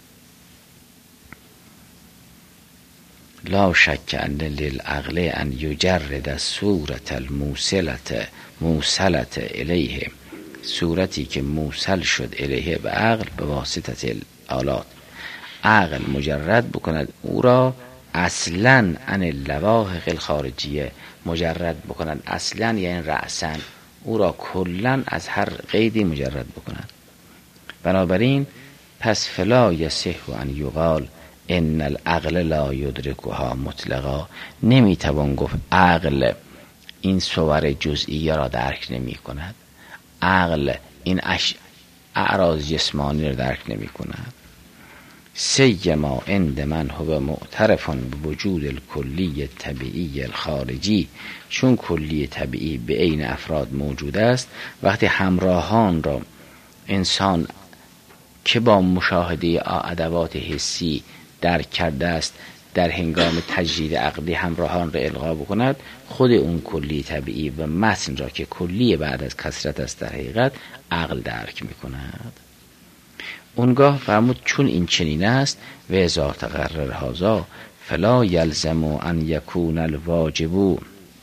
لا شک ان للعقل ان یجرد صورت الموصلت موصلت الیه، صورتی که موصل شد الیه به عقل به واسطه الآلات، عقل مجرد بکند او را اصلا عن اللواحق الخارجیه، مجرد بکنند اصلا یعنی رأسا، او را کلا از هر قیدی مجرد بکنند. بنابراین پس فلا یصح ان یقال ان العقل لا یدرکها مطلقا، نمیتوان گفت عقل این صور جزئیه را درک نمی کند، عقل این اش... اعراض جسمانی را درک نمی کند. سیما عند من هو معترف بوجود الکلی طبیعی الخارجی، چون کلی طبیعی به عین افراد موجود است، وقتی همراهان را انسان که با مشاهده ادوات حسی درک کرده است در هنگام تجدید عقلی همراهان را القا بکند، خود اون کلی طبیعی و متن را که کلی بعد از کثرت است در حقیقت عقل درک میکند. اونگاه فرمود چون این چنین است و اذا تقرر هذا فلا یلزم ان یکون الواجب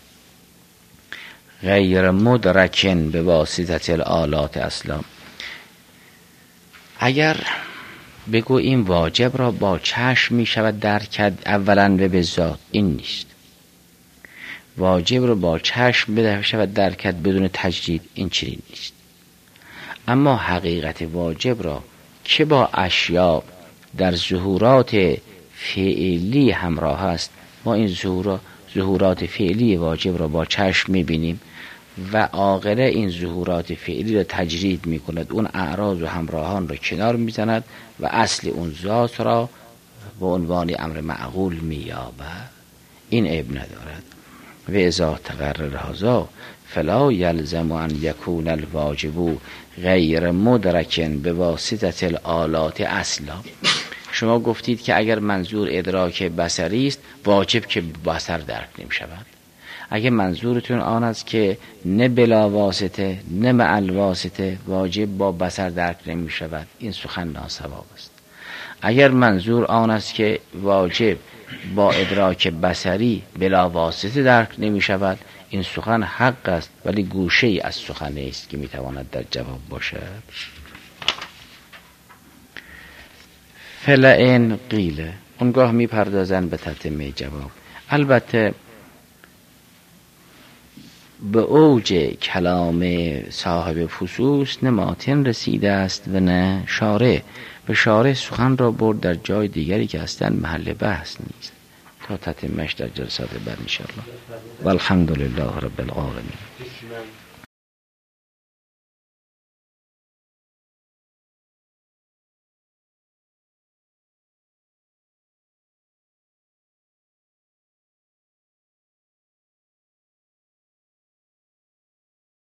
غیر مدرک بواسطه الآلات اصلا. اگر بگو این واجب را با چشم می شود درک کرد، اولا به بذات این نیست. واجب را با چشم می شود درک کرد بدون تجدید، این چنین نیست. اما حقیقت واجب را که با اشیاء در ظهورات فعلی همراه است، ما این ظهورات ظهورات فعلی واجب را با چشم می بینیم و عاقله این ظهورات فعلی را تجرید می کند، اون اعراض و همراهان را کنار می زند و اصل اون ذات را به عنوان امر معقول می یابد. این عیب ندارد. و اذا تقرر هذا فلا یلزم ان یکون الواجب غیر مدرک بواسطه الآلات اصلا. شما گفتید که اگر منظور ادراک بصری است، واجب که بصر درک نمی شود. اگر منظورتون آن است که نه بلا واسطه نه مع الواسطه واجب با بصر درک نمی شود، این سخن ناصواب است. اگر منظور آن است که واجب با ادراک بصری بلا واسطه درک نمی شود، این سخن حق است، ولی گوشه ای از سخن است که می تواند در جواب باشد. فلئن قیل، اونگاه می پردازن به تتمه جواب. البته به اوج کلام صاحب فصوص نه ماتن رسیده است و نه شارع. به شارع سخن را برد در جای دیگری که اصلا محل بحث نیست. تا تتمهش در جلسات بعد ان شاء الله. والحمد لله رب العالمین.